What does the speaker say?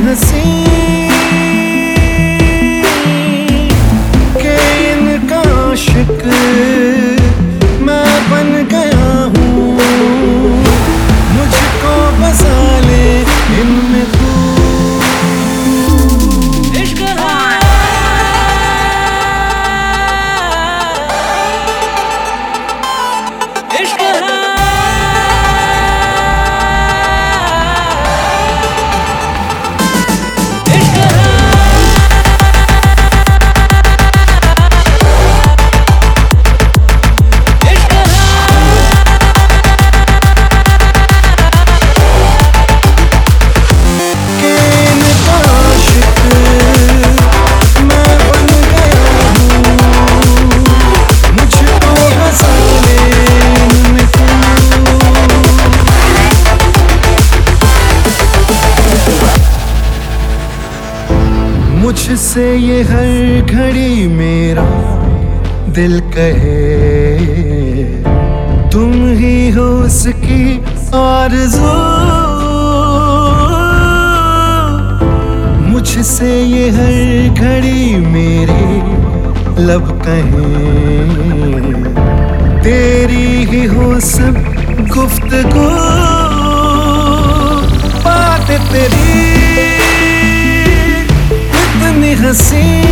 हंसी के इनका आशिक मैं बन गया हूँ। मुझको बसा ले इनमें तू। इश्क है, इश्क है, मुझसे ये हर घड़ी मेरा दिल कहे तुम ही हो उसकी आरज़ू। मुझसे ये हर घड़ी मेरे लब कहें तेरी ही हो सब गुफ्तगू। बात तेरी इतनी हंसी